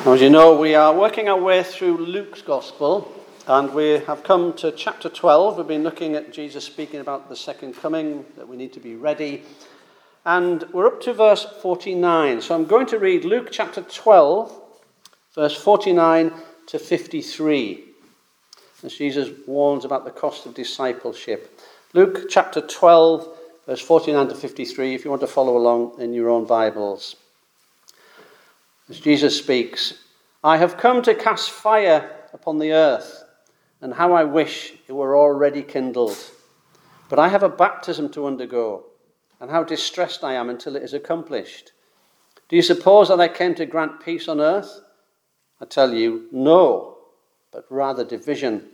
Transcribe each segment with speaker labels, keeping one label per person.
Speaker 1: As you know, we are working our way through Luke's Gospel, and we have come to chapter 12. We've been looking at Jesus speaking about the second coming, that we need to be ready. And we're up to verse 49. So I'm going to read Luke chapter 12, verse 49 to 53, as Jesus warns about the cost of discipleship. Luke chapter 12, verse 49 to 53, if you want to follow along in your own Bibles. As Jesus speaks, "I have come to cast fire upon the earth, and how I wish it were already kindled. But I have a baptism to undergo, and how distressed I am until it is accomplished. Do you suppose that I came to grant peace on earth? I tell you, no, but rather division.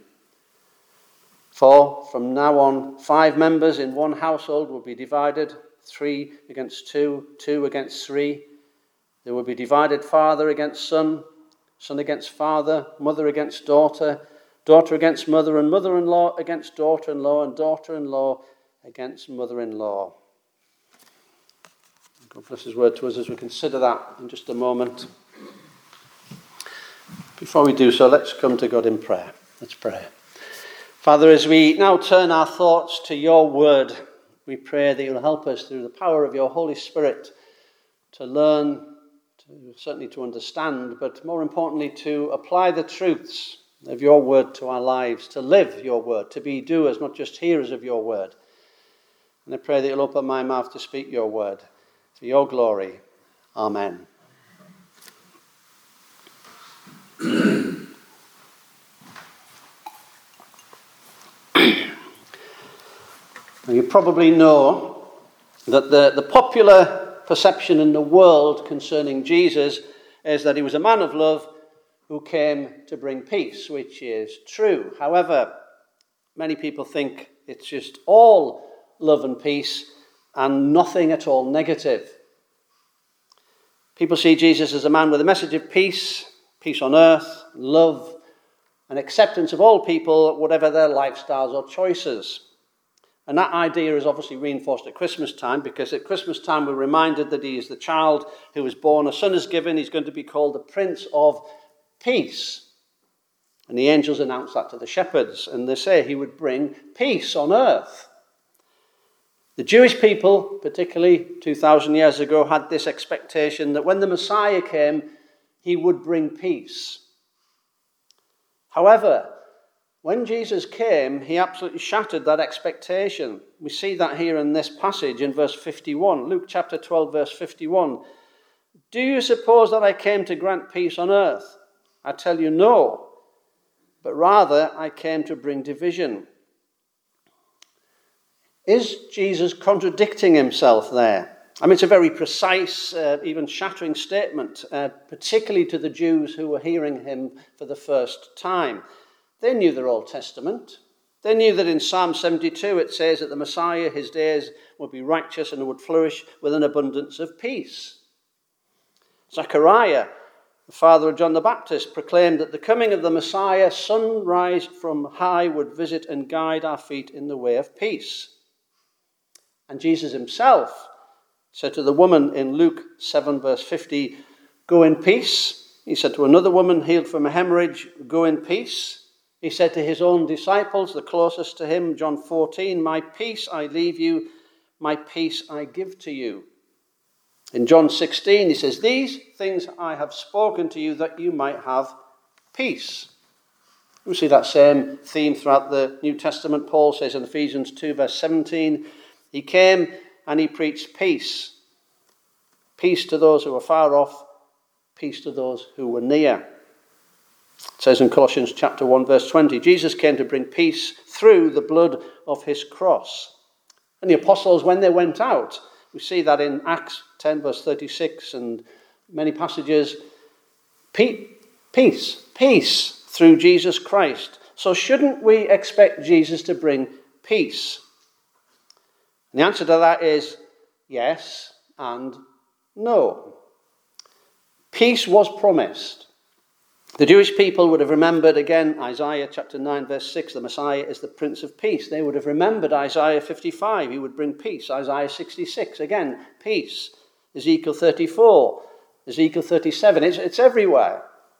Speaker 1: For from now on, 5 members in one household will be divided, 3 against 2, 2 against 3. There will be divided father against son, son against father, mother against daughter, daughter against mother, and mother-in-law against daughter-in-law, and daughter-in-law against mother-in-law." God bless his word to us as we consider that in just a moment. Before we do so, let's come to God in prayer. Let's pray. Father, as we now turn our thoughts to your word, we pray that you'll help us through the power of your Holy Spirit to learn, certainly to understand, but more importantly to apply the truths of your word to our lives, to live your word, to be doers, not just hearers of your word. And I pray that you'll open my mouth to speak your word for your glory. Amen. You probably know that the popular perception in the world concerning Jesus is that he was a man of love who came to bring peace, which is true. However, many people think it's just all love and peace and nothing at all negative. People see Jesus as a man with a message of peace, peace on earth, love, and acceptance of all people, whatever their lifestyles or choices. And that idea is obviously reinforced at Christmas time, because at Christmas time we're reminded that he is the child who was born, a son is given, he's going to be called the Prince of Peace. And the angels announce that to the shepherds, and they say he would bring peace on earth. The Jewish people, particularly 2,000 years ago, had this expectation that when the Messiah came, he would bring peace. However, when Jesus came, he absolutely shattered that expectation. We see that here in this passage in verse 51. Luke chapter 12, verse 51. "Do you suppose that I came to grant peace on earth? I tell you, no. But rather, I came to bring division." Is Jesus contradicting himself there? I mean, it's a very precise, even shattering statement, particularly to the Jews who were hearing him for the first time. They knew their Old Testament. They knew that in Psalm 72 it says that the Messiah, his days would be righteous and would flourish with an abundance of peace. Zechariah, the father of John the Baptist, proclaimed that the coming of the Messiah, sunrise from high, would visit and guide our feet in the way of peace. And Jesus himself said to the woman in Luke 7, verse 50, "Go in peace." He said to another woman healed from a hemorrhage, "Go in peace." He said to his own disciples, the closest to him, John 14, "My peace I leave you, my peace I give to you." In John 16, he says, "These things I have spoken to you that you might have peace." We see that same theme throughout the New Testament. Paul says in Ephesians 2, verse 17, he came and he preached peace. Peace to those who were far off, peace to those who were near. It says in Colossians chapter 1, verse 20, Jesus came to bring peace through the blood of his cross. And the apostles, when they went out, we see that in Acts 10, verse 36, and many passages, peace through Jesus Christ. So shouldn't we expect Jesus to bring peace? And the answer to that is yes and no. Peace was promised. The Jewish people would have remembered, again, Isaiah chapter 9, verse 6, the Messiah is the Prince of Peace. They would have remembered Isaiah 55, he would bring peace. Isaiah 66, again, peace. Ezekiel 34, Ezekiel 37, it's everywhere.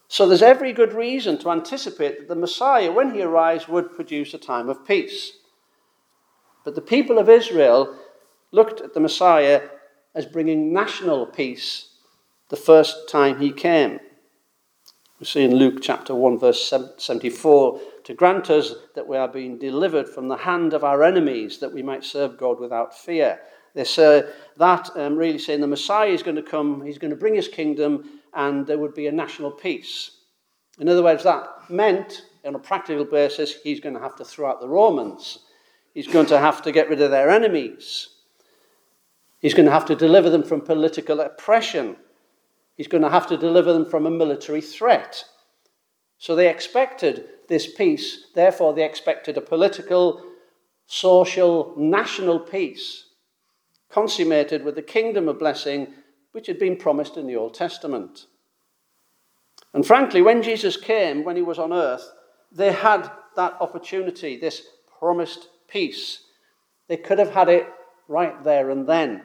Speaker 1: So there's every good reason to anticipate that the Messiah, when he arrives, would produce a time of peace. But the people of Israel looked at the Messiah as bringing national peace the first time he came. We see in Luke chapter 1, verse 74, to grant us that we are being delivered from the hand of our enemies, that we might serve God without fear. They say that really saying the Messiah is going to come, he's going to bring his kingdom, and there would be a national peace. In other words, that meant, on a practical basis, he's going to have to throw out the Romans. He's going to have to get rid of their enemies. He's going to have to deliver them from political oppression. He's going to have to deliver them from a military threat. So they expected this peace. Therefore, they expected a political, social, national peace consummated with the kingdom of blessing which had been promised in the Old Testament. And frankly, when Jesus came, when he was on earth, they had that opportunity, this promised peace. They could have had it right there and then.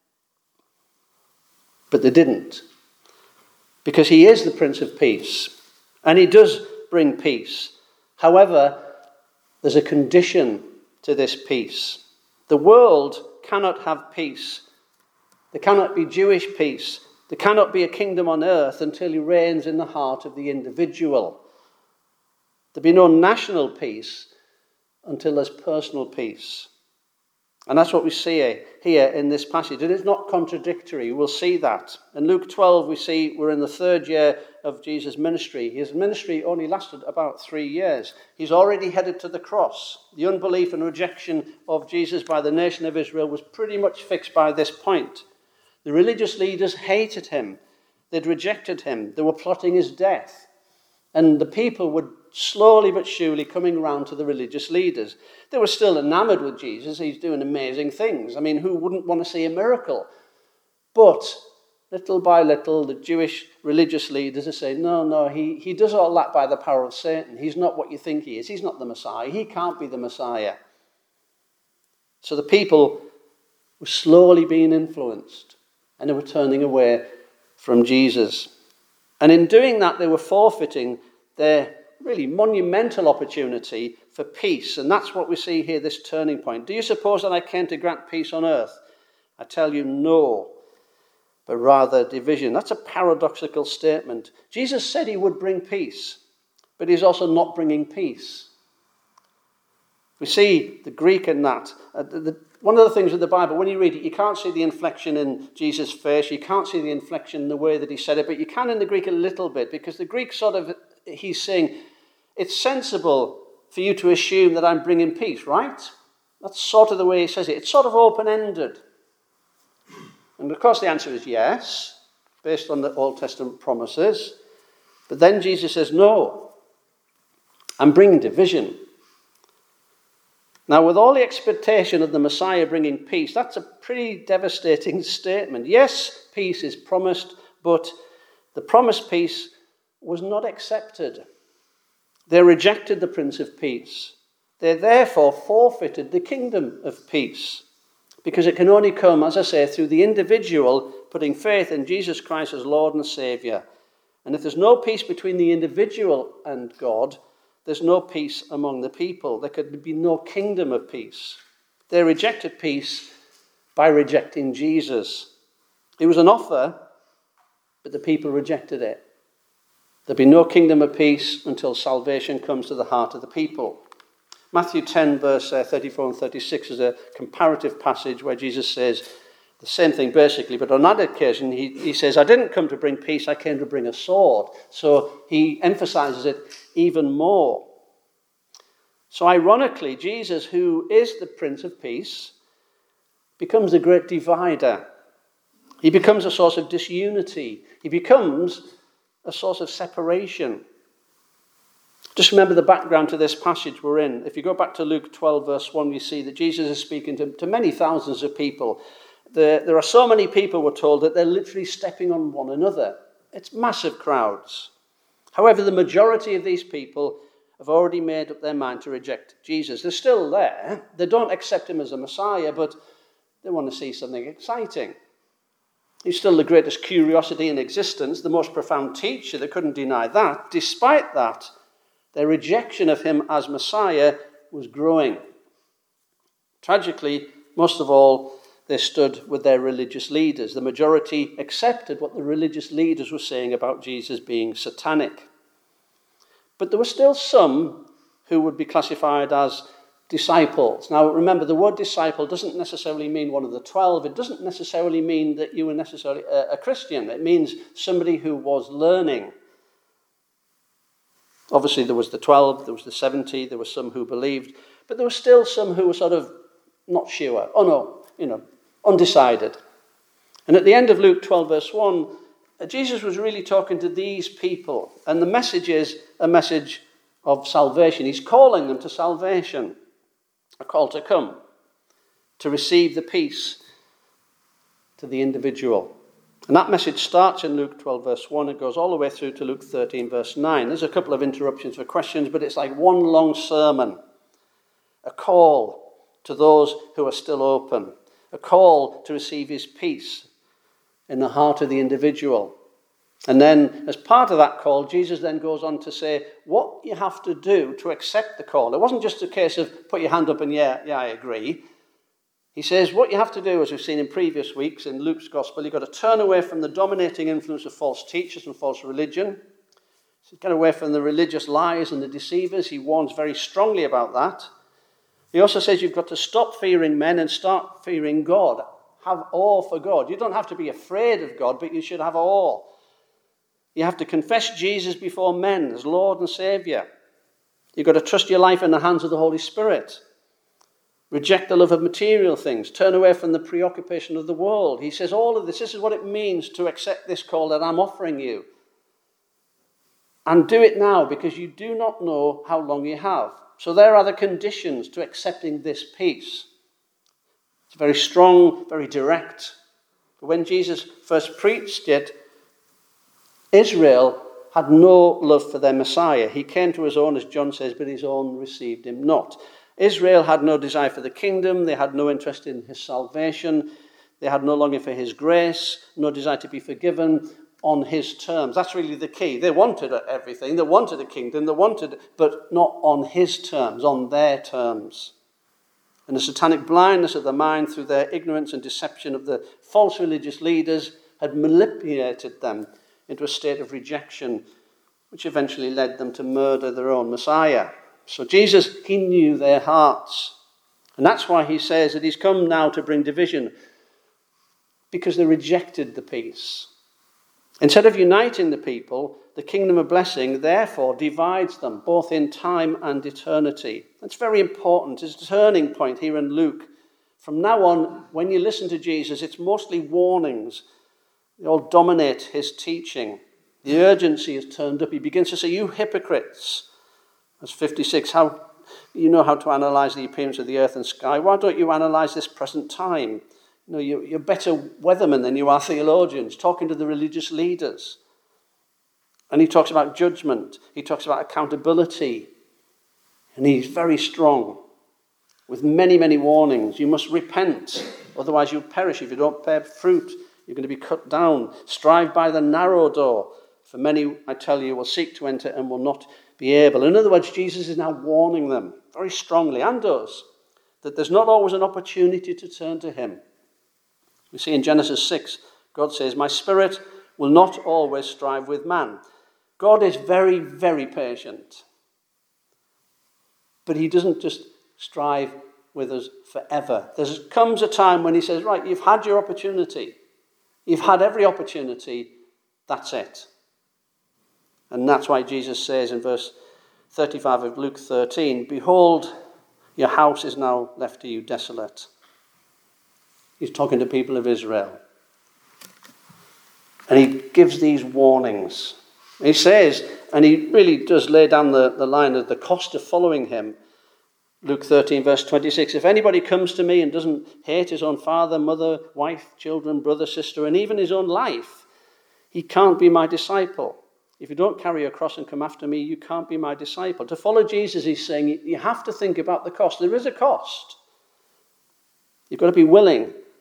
Speaker 1: But they didn't. Because he is the Prince of Peace. And he does bring peace. However, there's a condition to this peace. The world cannot have peace. There cannot be Jewish peace. There cannot be a kingdom on earth until he reigns in the heart of the individual. There'll be no national peace until there's personal peace. And that's what we see here in this passage. It is not contradictory. We'll see that. In Luke 12, we see we're in the third year of Jesus' ministry. His ministry only lasted about 3 years. He's already headed to the cross. The unbelief and rejection of Jesus by the nation of Israel was pretty much fixed by this point. The religious leaders hated him. They'd rejected him. They were plotting his death. And the people were slowly but surely coming round to the religious leaders. They were still enamored with Jesus. He's doing amazing things. I mean, who wouldn't want to see a miracle? But little by little, the Jewish religious leaders are saying, no, he does all that by the power of Satan. He's not what you think he is. He's not the Messiah. He can't be the Messiah. So the people were slowly being influenced, and they were turning away from Jesus. And in doing that, they were forfeiting their really monumental opportunity for peace. And that's what we see here, this turning point. Do you suppose that I came to grant peace on earth? I tell you, no, but rather division. That's a paradoxical statement. Jesus said he would bring peace, but he's also not bringing peace. We see the Greek in that. One of the things with the Bible, when you read it, you can't see the inflection in Jesus' face. You can't see the inflection in the way that he said it, but you can in the Greek a little bit, because the Greek he's saying, it's sensible for you to assume that I'm bringing peace, right? That's sort of the way he says it. It's sort of open-ended. And of course the answer is yes, based on the Old Testament promises. But then Jesus says, no, I'm bringing division. Now, with all the expectation of the Messiah bringing peace, that's a pretty devastating statement. Yes, peace is promised, but the promised peace was not accepted. They rejected the Prince of Peace. They therefore forfeited the kingdom of peace, because it can only come, as I say, through the individual putting faith in Jesus Christ as Lord and Saviour. And if there's no peace between the individual and God, there's no peace among the people. There could be no kingdom of peace. They rejected peace by rejecting Jesus. It was an offer, but the people rejected it. There'll be no kingdom of peace until salvation comes to the heart of the people. Matthew 10, verse 34 and 36 is a comparative passage where Jesus says the same thing basically, but on that occasion he says, I didn't come to bring peace, I came to bring a sword. So he emphasizes it even more. So ironically, Jesus, who is the Prince of Peace, becomes the great divider. He becomes a source of disunity. He becomes a source of separation. Just remember the background to this passage we're in. If you go back to Luke 12, verse 1, you see that Jesus is speaking to many thousands of people. There are so many people, we're told, that they're literally stepping on one another. It's massive crowds. However, the majority of these people have already made up their mind to reject Jesus. They're still there. They don't accept him as a Messiah, but they want to see something exciting. He's still the greatest curiosity in existence, the most profound teacher. They couldn't deny that. Despite that, their rejection of him as Messiah was growing. Tragically, most of all, they stood with their religious leaders. The majority accepted what the religious leaders were saying about Jesus being satanic. But there were still some who would be classified as disciples. Now, remember, the word disciple doesn't necessarily mean one of the 12. It doesn't necessarily mean that you were necessarily a Christian. It means somebody who was learning. Obviously, there was the 12, there was the 70, there were some who believed, but there were still some who were sort of not sure. Undecided. And at the end of Luke 12, verse 1, Jesus was really talking to these people, and the message is a message of salvation. He's calling them to salvation, a call to come, to receive the peace to the individual. And that message starts in Luke 12, verse 1. It goes all the way through to Luke 13, verse 9. There's a couple of interruptions for questions, but it's like one long sermon, a call to those who are still open, a call to receive his peace in the heart of the individual. And then, as part of that call, Jesus then goes on to say what you have to do to accept the call. It wasn't just a case of put your hand up and yeah, I agree. He says what you have to do, as we've seen in previous weeks in Luke's Gospel, you've got to turn away from the dominating influence of false teachers and false religion. So get away from the religious lies and the deceivers. He warns very strongly about that. He also says you've got to stop fearing men and start fearing God. Have awe for God. You don't have to be afraid of God, but you should have awe. You have to confess Jesus before men as Lord and Saviour. You've got to trust your life in the hands of the Holy Spirit. Reject the love of material things. Turn away from the preoccupation of the world. He says all of this is what it means to accept this call that I'm offering you. And do it now, because you do not know how long you have. So there are the conditions to accepting this peace. It's very strong, very direct. But when Jesus first preached it, Israel had no love for their Messiah. He came to his own, as John says, but his own received him not. Israel had no desire for the kingdom. They had no interest in his salvation. They had no longing for his grace, no desire to be forgiven on his terms. That's really the key. They wanted everything. They wanted a kingdom. They wanted, but not on his terms, on their terms. And the satanic blindness of the mind through their ignorance and deception of the false religious leaders had manipulated them into a state of rejection, which eventually led them to murder their own Messiah. So Jesus, he knew their hearts. And that's why he says that he's come now to bring division, because they rejected the peace. Instead of uniting the people, the kingdom of blessing therefore divides them, both in time and eternity. That's very important. It's a turning point here in Luke. From now on, when you listen to Jesus, it's mostly warnings. They all dominate his teaching. The urgency is turned up. He begins to say, you hypocrites. Verse 56, you know how to analyze the appearance of the earth and sky. Why don't you analyze this present time? You're better weathermen than you are theologians, talking to the religious leaders. And he talks about judgment. He talks about accountability. And he's very strong, with many, many warnings. You must repent, otherwise you'll perish. If you don't bear fruit, you're going to be cut down. Strive by the narrow door. For many, I tell you, will seek to enter and will not be able. In other words, Jesus is now warning them very strongly, and us, that there's not always an opportunity to turn to him. We see in Genesis 6, God says, my spirit will not always strive with man. God is very, very patient. But he doesn't just strive with us forever. There comes a time when he says, right, you've had your opportunity. You've had every opportunity. That's it. And that's why Jesus says in verse 35 of Luke 13, behold, your house is now left to you desolate. He's talking to people of Israel. And he gives these warnings. He says, and he really does lay down the line of the cost of following him. Luke 13, verse 26, if anybody comes to me and doesn't hate his own father, mother, wife, children, brother, sister, and even his own life, he can't be my disciple. If you don't carry your cross and come after me, you can't be my disciple. To follow Jesus, he's saying, you have to think about the cost. There is a cost. You've got to be willing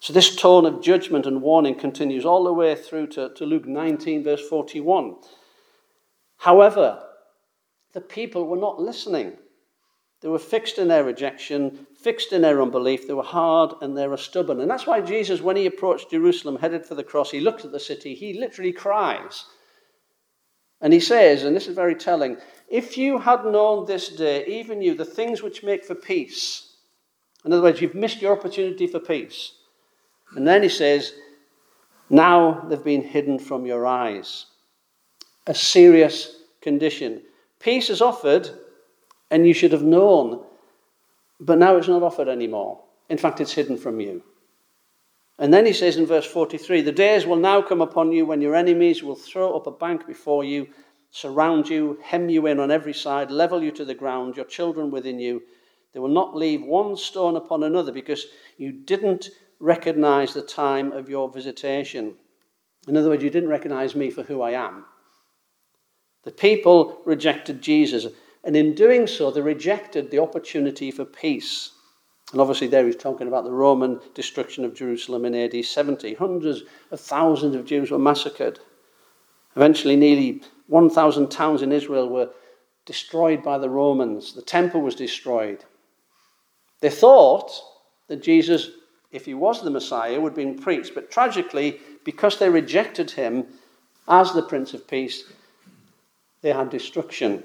Speaker 1: So this tone of judgment and warning continues all the way through to Luke 19, verse 41. However, the people were not listening. They were fixed in their rejection, fixed in their unbelief. They were hard and they were stubborn. And that's why Jesus, when he approached Jerusalem, headed for the cross, he looked at the city, he literally cries. And he says, and this is very telling, if you had known this day, even you, the things which make for peace. In other words, you've missed your opportunity for peace. And then he says, now they've been hidden from your eyes. A serious condition. Peace is offered, and you should have known, but now it's not offered anymore. In fact, it's hidden from you. And then he says in verse 43, the days will now come upon you when your enemies will throw up a bank before you, surround you, hem you in on every side, level you to the ground, your children within you. They will not leave one stone upon another because you didn't recognize the time of your visitation. In other words, you didn't recognize me for who I am. The people rejected Jesus, and in doing so, they rejected the opportunity for peace. And obviously there he's talking about the Roman destruction of Jerusalem in AD 70. Hundreds of thousands of Jews were massacred. Eventually, nearly 1,000 towns in Israel were destroyed by the Romans. The temple was destroyed. They thought that Jesus, if he was the Messiah, would be preached. But tragically, because they rejected him as the Prince of Peace, they had destruction.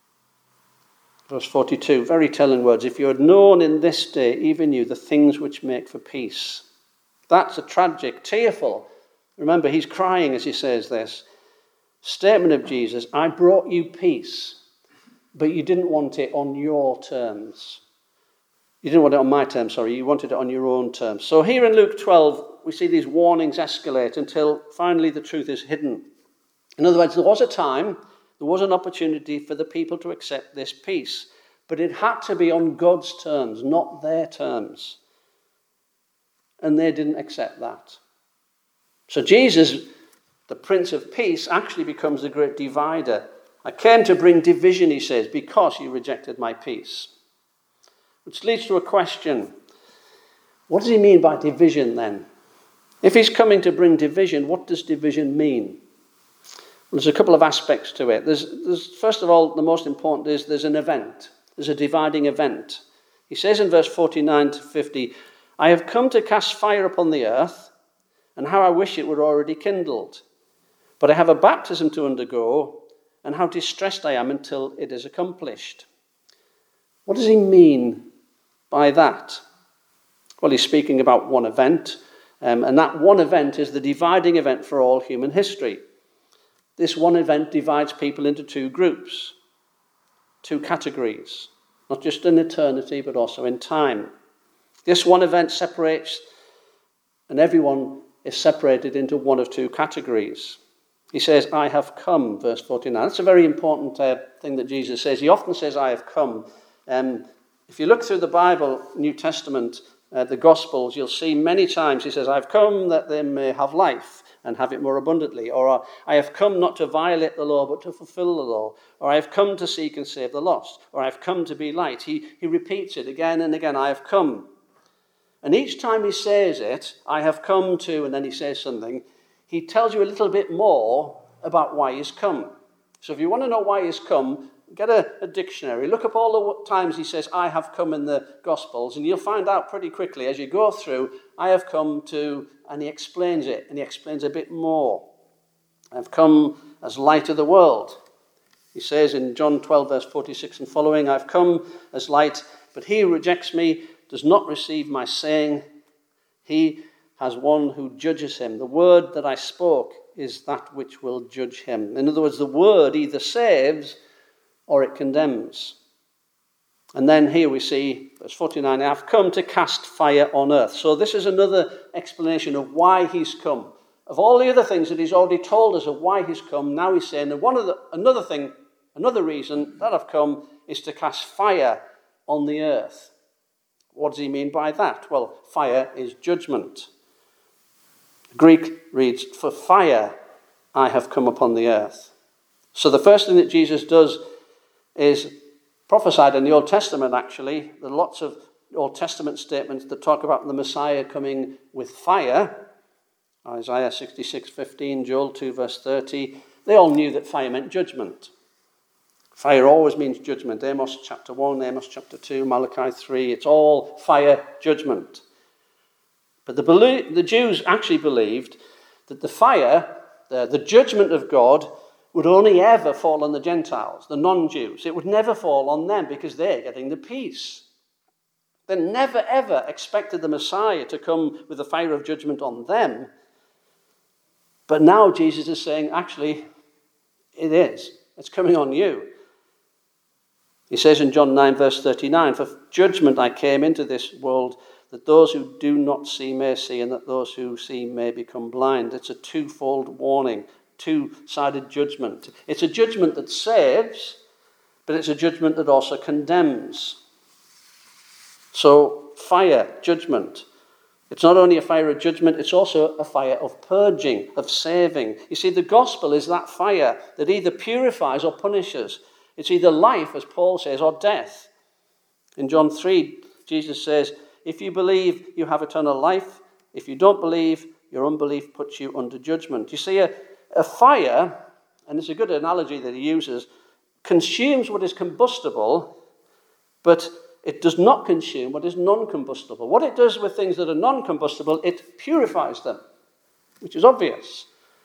Speaker 1: Verse 42, very telling words. If you had known in this day, even you, the things which make for peace. That's a tragic, tearful. Remember, he's crying as he says this. Statement of Jesus, I brought you peace, but you didn't want it on your terms. You didn't want it on my terms, you wanted it on your own terms. So here in Luke 12, we see these warnings escalate until finally the truth is hidden. In other words, there was a time, there was an opportunity for the people to accept this peace, but it had to be on God's terms, not their terms. And they didn't accept that. So Jesus, the Prince of Peace, actually becomes the great divider. I came to bring division, he says, because you rejected my peace. Which leads to a question. What does he mean by division then? If he's coming to bring division, what does division mean? There's a couple of aspects to it. There's first of all, the most important is there's an event. There's a dividing event. He says in verse 49 to 50, I have come to cast fire upon the earth, and how I wish it were already kindled. But I have a baptism to undergo, and how distressed I am until it is accomplished. What does he mean by that? Well, he's speaking about one event, and that one event is the dividing event for all human history. This one event divides people into two groups, two categories, not just in eternity, but also in time. This one event separates, and everyone is separated into one of two categories. He says, I have come, verse 49. That's a very important thing that Jesus says. He often says, I have come. If you look through the Bible, New Testament, the Gospels, you'll see many times he says, I have come that they may have life and have it more abundantly. Or I have come not to violate the law, but to fulfill the law. Or I have come to seek and save the lost. Or I have come to be light. He repeats it again and again, I have come. And each time he says it, I have come to, and then he says something, he tells you a little bit more about why he's come. So if you want to know why he's come, get a dictionary. Look up all the times he says, I have come in the Gospels, and you'll find out pretty quickly as you go through, I have come to, and he explains it, and he explains a bit more. I have come as light of the world. He says in John 12, verse 46 and following, I have come as light, but he who rejects me does not receive my saying. He has one who judges him. The word that I spoke is that which will judge him. In other words, the word either saves or it condemns. And then here we see, verse 49, I have come to cast fire on earth. So this is another explanation of why he's come. Of all the other things that he's already told us of why he's come, now he's saying that another reason that I've come is to cast fire on the earth. What does he mean by that? Well, fire is judgment. Greek reads, for fire I have come upon the earth. So the first thing that Jesus does is prophesied in the Old Testament, actually. There are lots of Old Testament statements that talk about the Messiah coming with fire, Isaiah 66:15, Joel 2 verse 30, they all knew that fire meant judgment. Fire always means judgment. Amos chapter 1, Amos chapter 2, Malachi 3, it's all fire, judgment. But the Jews actually believed that the fire, the judgment of God, would only ever fall on the Gentiles, the non-Jews. It would never fall on them because they're getting the peace. They never ever expected the Messiah to come with the fire of judgment on them. But now Jesus is saying, actually, it is. It's coming on you. He says in John 9 verse 39, for judgment I came into this world, that those who do not see may see, and that those who see may become blind. It's a twofold warning, two-sided judgment. It's a judgment that saves, but it's a judgment that also condemns. So, fire, judgment. It's not only a fire of judgment, it's also a fire of purging, of saving. You see, the gospel is that fire that either purifies or punishes. It's either life, as Paul says, or death. In John 3, Jesus says, if you believe, you have eternal life. If you don't believe, your unbelief puts you under judgment. You see, a fire, and it's a good analogy that he uses, consumes what is combustible, but it does not consume what is non-combustible. What it does with things that are non-combustible, it purifies them, which is obvious.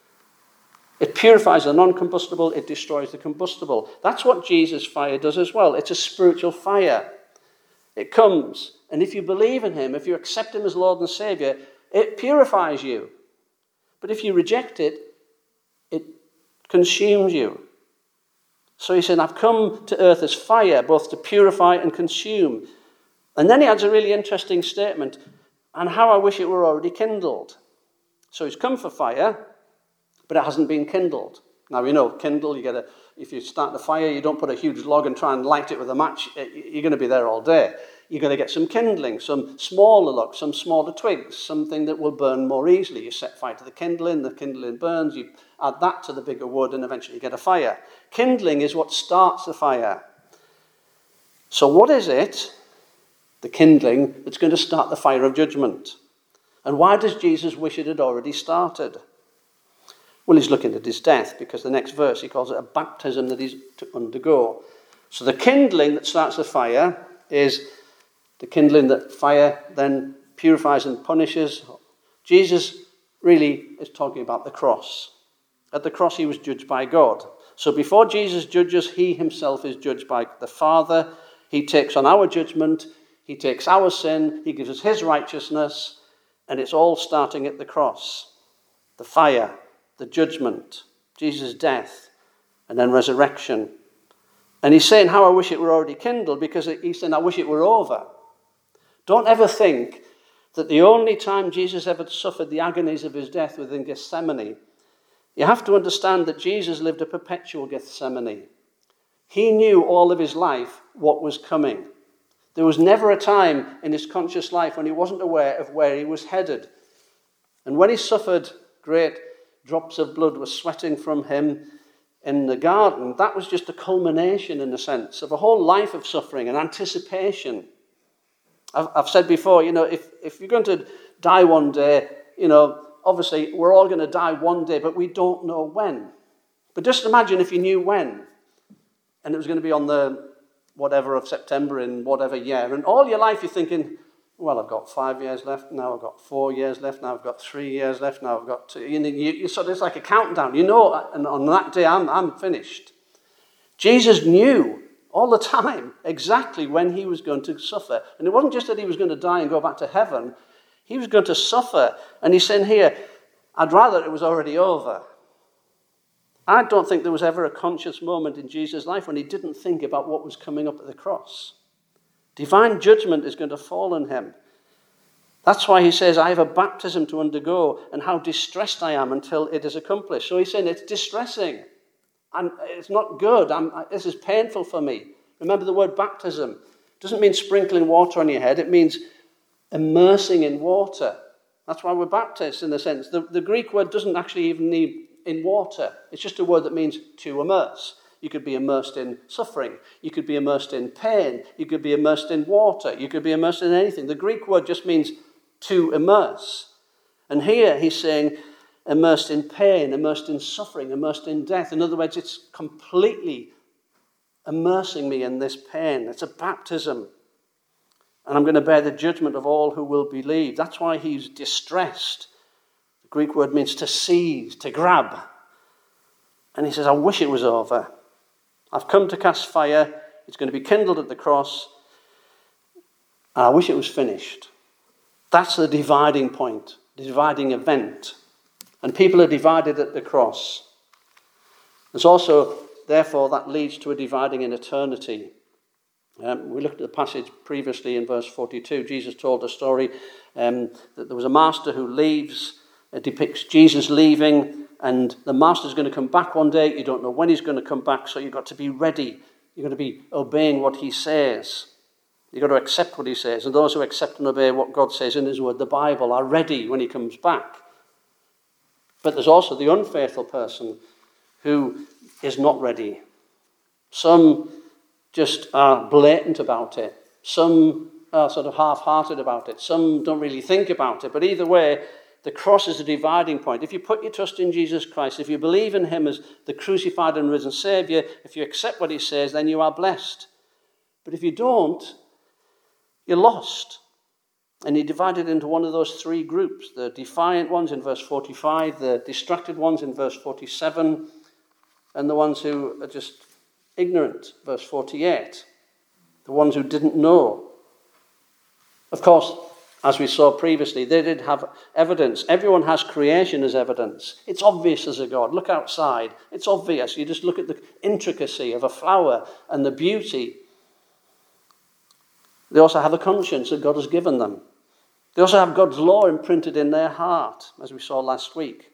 Speaker 1: It purifies the non-combustible, it destroys the combustible. That's what Jesus' fire does as well. It's a spiritual fire. It comes, and if you believe in him, if you accept him as Lord and Savior, it purifies you. But if you reject it, it consumes you. So he said, I've come to earth as fire, both to purify and consume. And then he adds a really interesting statement, and how I wish it were already kindled. So he's come for fire, but it hasn't been kindled. Now, you know, kindle, if you start the fire, you don't put a huge log and try and light it with a match. You're going to be there all day. You're going to get some kindling, some smaller logs, some smaller twigs, something that will burn more easily. You set fire to the kindling burns, you add that to the bigger wood, and eventually you get a fire. Kindling is what starts the fire. So what is it, the kindling, that's going to start the fire of judgment? And why does Jesus wish it had already started? Well, he's looking at his death, because the next verse he calls it a baptism that he's to undergo. So the kindling that starts the fire is the kindling that fire then purifies and punishes. Jesus really is talking about the cross. At the cross he was judged by God. So before Jesus judges, he himself is judged by the Father. He takes on our judgment, he takes our sin, he gives us his righteousness, and it's all starting at the cross. The fire, the judgment, Jesus' death, and then resurrection. And he's saying, how I wish it were already kindled, because he's saying, I wish it were over. Don't ever think that the only time Jesus ever suffered the agonies of his death was in Gethsemane. You have to understand that Jesus lived a perpetual Gethsemane. He knew all of his life what was coming. There was never a time in his conscious life when he wasn't aware of where he was headed. And when he suffered, great drops of blood were sweating from him in the garden. That was just a culmination, in a sense, of a whole life of suffering and anticipation. I've said before, if you're going to die one day, obviously we're all going to die one day, but we don't know when. But just imagine if you knew when, and it was going to be on the whatever of September in whatever year, and all your life you're thinking, well, I've got 5 years left, now I've got 4 years left, now I've got 3 years left, now I've got 2. You sort of, it's like a countdown. And on that day I'm finished. Jesus knew all the time exactly when he was going to suffer. And it wasn't just that he was going to die and go back to heaven. He was going to suffer. And he's saying here, I'd rather it was already over. I don't think there was ever a conscious moment in Jesus' life when he didn't think about what was coming up at the cross. Divine judgment is going to fall on him. That's why he says, I have a baptism to undergo, and how distressed I am until it is accomplished. So he's saying it's distressing. And it's not good. This is painful for me. Remember the word baptism. It doesn't mean sprinkling water on your head. It means immersing in water. That's why we're baptized, in a sense. The Greek word doesn't actually even mean in water. It's just a word that means to immerse. You could be immersed in suffering. You could be immersed in pain. You could be immersed in water. You could be immersed in anything. The Greek word just means to immerse. And here he's saying immersed in pain, immersed in suffering, immersed in death. In other words, it's completely immersing me in this pain. It's a baptism. And I'm going to bear the judgment of all who will believe. That's why he's distressed. The Greek word means to seize, to grab. And he says, I wish it was over. I've come to cast fire. It's going to be kindled at the cross. And I wish it was finished. That's the dividing point, the dividing event. And people are divided at the cross. There's also, therefore, that leads to a dividing in eternity. We looked at the passage previously in verse 42. Jesus told a story that there was a master who leaves. It depicts Jesus leaving, and the master's going to come back one day. You don't know when he's going to come back, so you've got to be ready. You've got to be obeying what he says. You've got to accept what he says. And those who accept and obey what God says in his word, the Bible, are ready when he comes back. But there's also the unfaithful person who is not ready. Some just are blatant about it. Some are sort of half-hearted about it. Some don't really think about it. But either way, the cross is a dividing point. If you put your trust in Jesus Christ, if you believe in him as the crucified and risen Saviour, if you accept what he says, then you are blessed. But if you don't, you're lost. And you're divided into one of those three groups. The defiant ones in verse 45, the distracted ones in verse 47, and the ones who are just ignorant, verse 48. The ones who didn't know. Of course, as we saw previously, they did have evidence. Everyone has creation as evidence. It's obvious as a God. Look outside. It's obvious. You just look at the intricacy of a flower and the beauty. They also have a conscience that God has given them. They also have God's law imprinted in their heart, as we saw last week.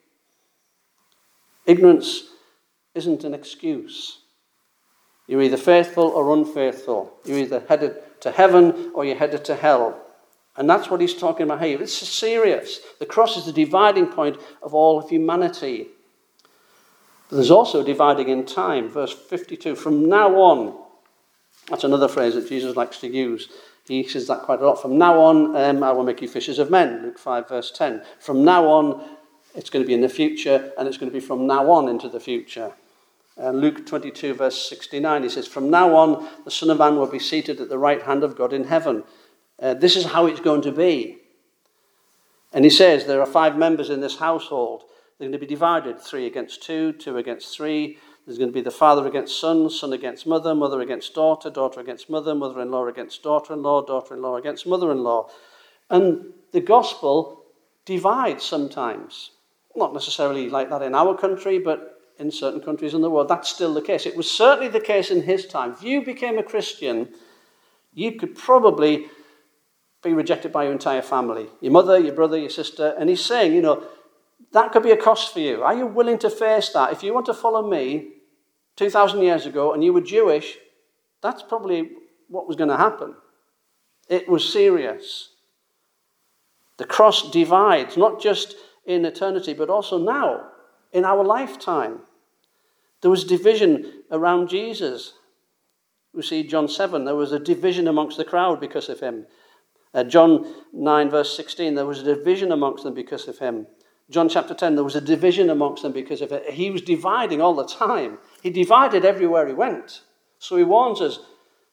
Speaker 1: Ignorance isn't an excuse. You're either faithful or unfaithful. You're either headed to heaven or you're headed to hell. And that's what he's talking about here. It's serious. The cross is the dividing point of all of humanity. But there's also dividing in time. Verse 52, from now on, that's another phrase that Jesus likes to use. He says that quite a lot. From now on, I will make you fishers of men. Luke 5, verse 10. From now on, it's going to be in the future, and it's going to be from now on into the future. Luke 22, verse 69, he says, from now on, the Son of Man will be seated at the right hand of God in heaven. This is how it's going to be. And he says there are 5 members in this household. They're going to be divided, 3 against 2, 2 against 3. There's going to be the father against son, son against mother, mother against daughter, daughter against mother, mother-in-law against daughter-in-law, daughter-in-law against mother-in-law. And the gospel divides sometimes. Not necessarily like that in our country, but in certain countries in the world, that's still the case. It was certainly the case in his time. If you became a Christian, you could probably be rejected by your entire family. Your mother, your brother, your sister. And he's saying, that could be a cost for you. Are you willing to face that? If you want to follow me 2,000 years ago and you were Jewish, that's probably what was going to happen. It was serious. The cross divides, not just in eternity, but also now, in our lifetime. There was division around Jesus. We see John 7, there was a division amongst the crowd because of him. John 9, verse 16, there was a division amongst them because of him. John chapter 10, there was a division amongst them because of it. He was dividing all the time. He divided everywhere he went. So he warns us,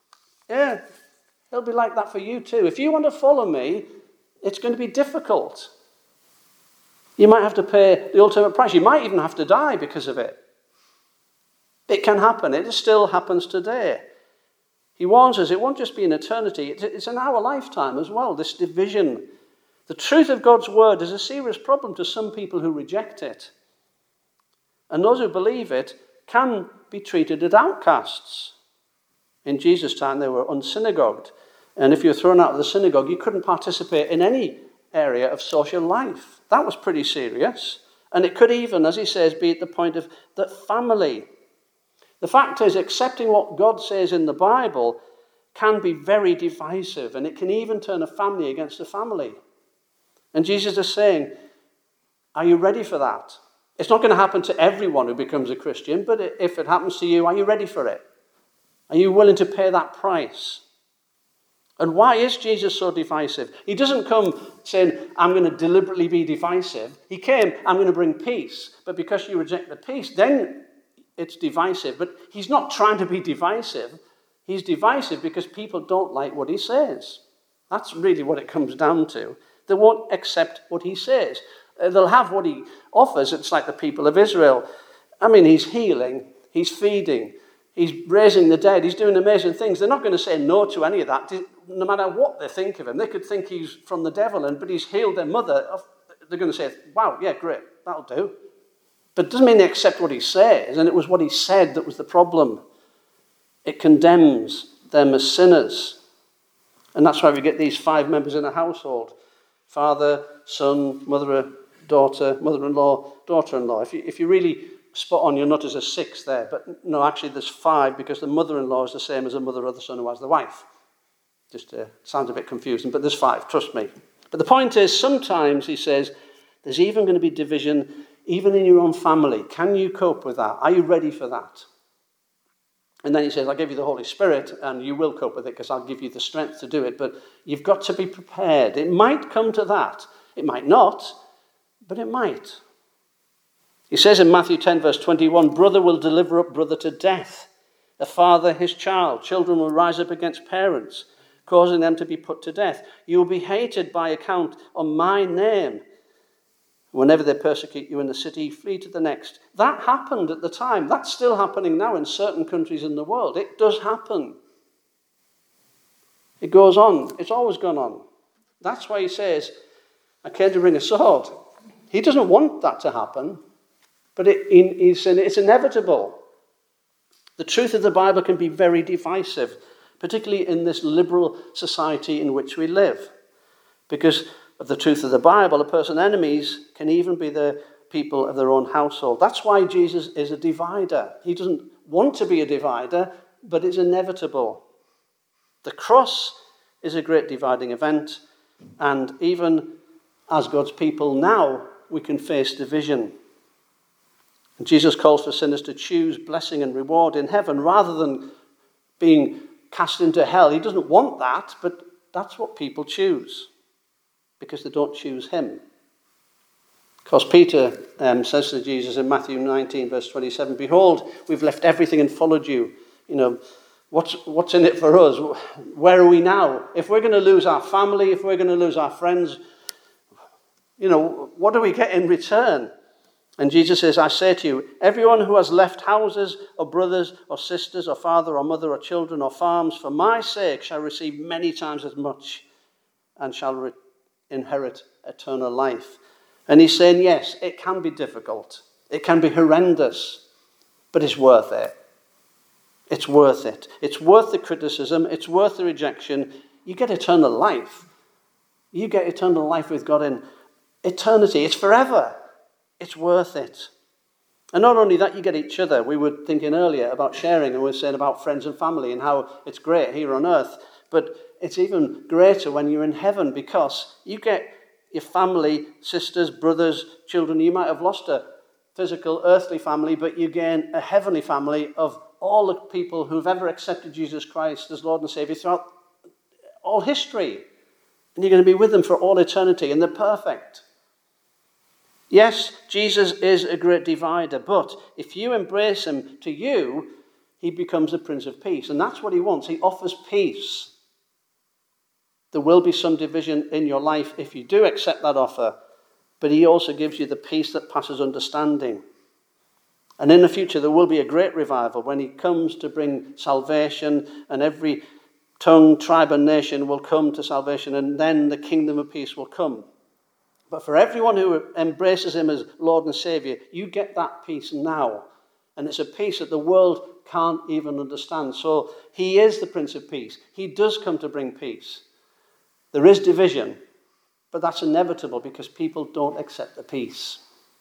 Speaker 1: it'll be like that for you too. If you want to follow me, it's going to be difficult. You might have to pay the ultimate price. You might even have to die because of it. It can happen. It still happens today. He warns us it won't just be in eternity. It's in our lifetime as well, this division. The truth of God's word is a serious problem to some people who reject it. And those who believe it can be treated as outcasts. In Jesus' time, they were unsynagogued. And if you were thrown out of the synagogue, you couldn't participate in any area of social life. That was pretty serious. And it could even, as he says, be at the point of that family. The fact is, accepting what God says in the Bible can be very divisive, and it can even turn a family against a family. And Jesus is saying, are you ready for that? It's not going to happen to everyone who becomes a Christian, but if it happens to you, are you ready for it? Are you willing to pay that price? And why is Jesus so divisive? He doesn't come saying, I'm going to deliberately be divisive. He came, I'm going to bring peace. But because you reject the peace, then it's divisive. But he's not trying to be divisive. He's divisive because people don't like what he says. That's really what it comes down to. They won't accept what he says. They'll have what he offers. It's like the people of Israel. I mean, he's healing, he's feeding, he's raising the dead, he's doing amazing things. They're not going to say no to any of that, no matter what they think of him. They could think he's from the devil, but he's healed their mother. They're going to say, wow, yeah, great, that'll do. But it doesn't mean they accept what he says, and it was what he said that was the problem. It condemns them as sinners. And that's why we get these 5 members in a household. Father, son, mother-in-law, daughter-in-law. If you really spot on, you'll notice there's 6 there. But no, actually there's 5 because the mother-in-law is the same as the mother of the son who has the wife. Just sounds a bit confusing, but there's 5, trust me. But the point is, sometimes, he says, there's even going to be division even in your own family. Can you cope with that? Are you ready for that? And then he says, I'll give you the Holy Spirit, and you will cope with it because I'll give you the strength to do it. But you've got to be prepared. It might come to that. It might not, but it might. He says in Matthew 10, verse 21, brother will deliver up brother to death, a father his child. Children will rise up against parents, causing them to be put to death. You will be hated by account of my name. Whenever they persecute you in the city, flee to the next. That happened at the time. That's still happening now in certain countries in the world. It does happen. It goes on. It's always gone on. That's why he says, I came to bring a sword. He doesn't want that to happen, but he's saying it's inevitable. The truth of the Bible can be very divisive, particularly in this liberal society in which we live. Because of the truth of the Bible, a person's enemies can even be the people of their own household. That's why Jesus is a divider. He doesn't want to be a divider, but it's inevitable. The cross is a great dividing event, and even as God's people now, we can face division. And Jesus calls for sinners to choose blessing and reward in heaven rather than being cast into hell. He doesn't want that, but that's what people choose, because they don't choose him. Because Peter says to Jesus in Matthew 19, verse 27, behold, we've left everything and followed you. You know, what's in it for us? Where are we now? If we're going to lose our family, if we're going to lose our friends, you know, what do we get in return? And Jesus says, I say to you, everyone who has left houses or brothers or sisters or father or mother or children or farms for my sake shall receive many times as much and shall inherit eternal life. And he's saying, yes, it can be difficult. It can be horrendous, but it's worth it. It's worth it. It's worth the criticism. It's worth the rejection. You get eternal life. You get eternal life with God in eternity. It's forever. It's worth it. And not only that, you get each other. We were thinking earlier about sharing, and we were saying about friends and family and how it's great here on earth. But it's even greater when you're in heaven, because you get your family, sisters, brothers, children. You might have lost a physical, earthly family, but you gain a heavenly family of all the people who've ever accepted Jesus Christ as Lord and Savior throughout all history. And you're going to be with them for all eternity, and they're perfect. Yes, Jesus is a great divider, but if you embrace him to you, he becomes the Prince of Peace. And that's what he wants. He offers peace. There will be some division in your life if you do accept that offer, but he also gives you the peace that passes understanding. And in the future, there will be a great revival when he comes to bring salvation, and every tongue, tribe, and nation will come to salvation, and then the kingdom of peace will come. But for everyone who embraces him as Lord and Savior, you get that peace now. And it's a peace that the world can't even understand. So he is the Prince of Peace. He does come to bring peace. There is division, but that's inevitable because people don't accept the peace.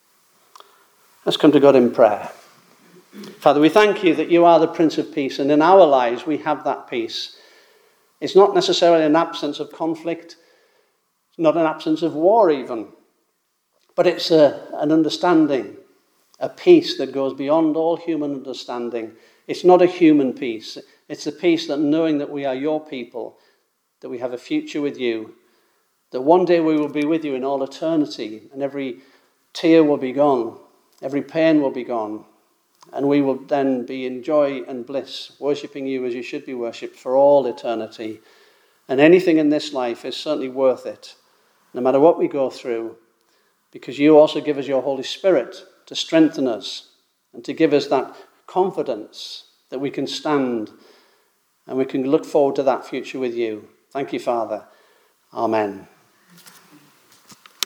Speaker 1: Let's come to God in prayer. Father, we thank you that you are the Prince of Peace, and in our lives we have that peace. It's not necessarily an absence of conflict, not an absence of war even, but it's an understanding a peace that goes beyond all human understanding. It's not a human peace. It's a peace that knowing that we are your people, that we have a future with you, that one day we will be with you in all eternity, and every tear will be gone, every pain will be gone, and we will then be in joy and bliss, worshipping you as you should be worshipped for all eternity. And anything in this life is certainly worth it, no matter what we go through, because you also give us your Holy Spirit to strengthen us and to give us that confidence that we can stand and we can look forward to that future with you. Thank you, Father. Amen.